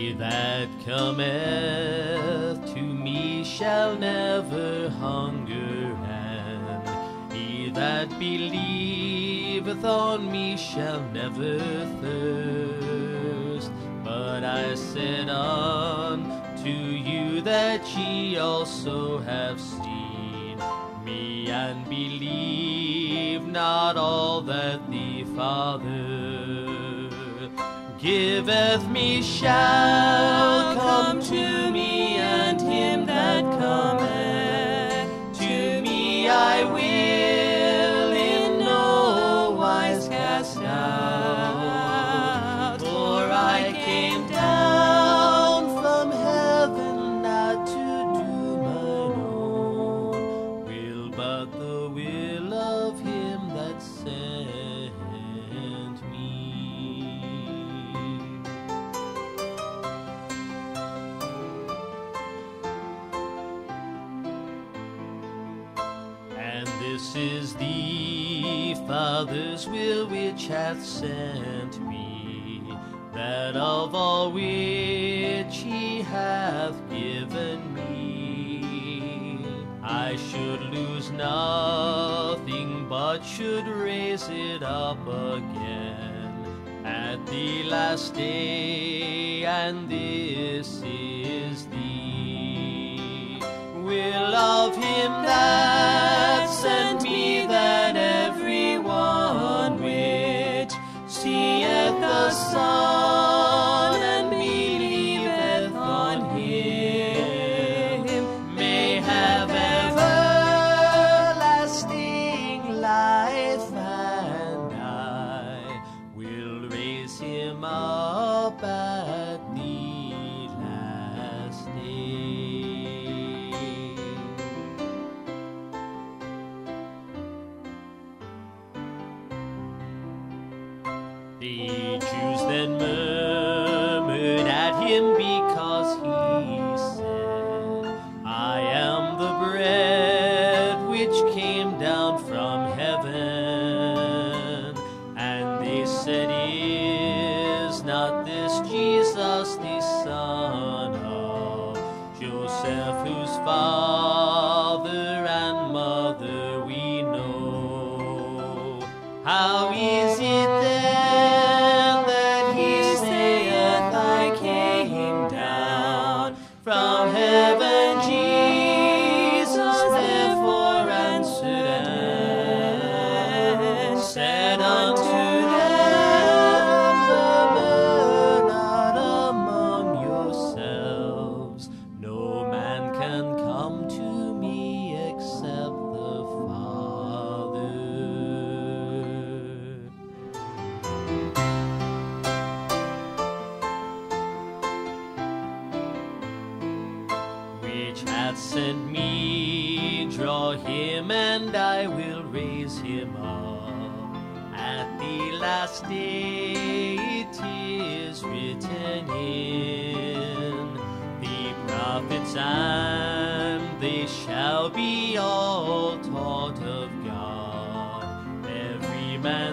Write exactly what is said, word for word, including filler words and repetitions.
He that cometh to me shall never hunger, and he that believeth on me shall never thirst. But I said unto you that ye also have seen me, and believe not all that the Father giveth me shall come to me, and him that cometh to me I will in no wise cast out. For I came down from heaven not to do mine own will, but the will of him that sent me. And this is the Father's will which hath sent me, that of all which he hath given me, I should lose nothing, but should raise it up again at the last day. And this is the will of him that sent me, that every one which seeth the Son and believeth on him may have everlasting life, and I will raise him up at the last day. The Jews then murmured at him because he said, I am the bread which came down from heaven. And they said, is not this Jesus the son of Joseph, whose father and mother we know? How is it then that he saith, I came down from heaven? Jesus therefore answered and said unto them, murmur not among yourselves. No man can come to me except the Father, which hath sent me. Draw him, and I will raise him up at the last day. It is written in the prophets, and they shall be all taught of God. Every man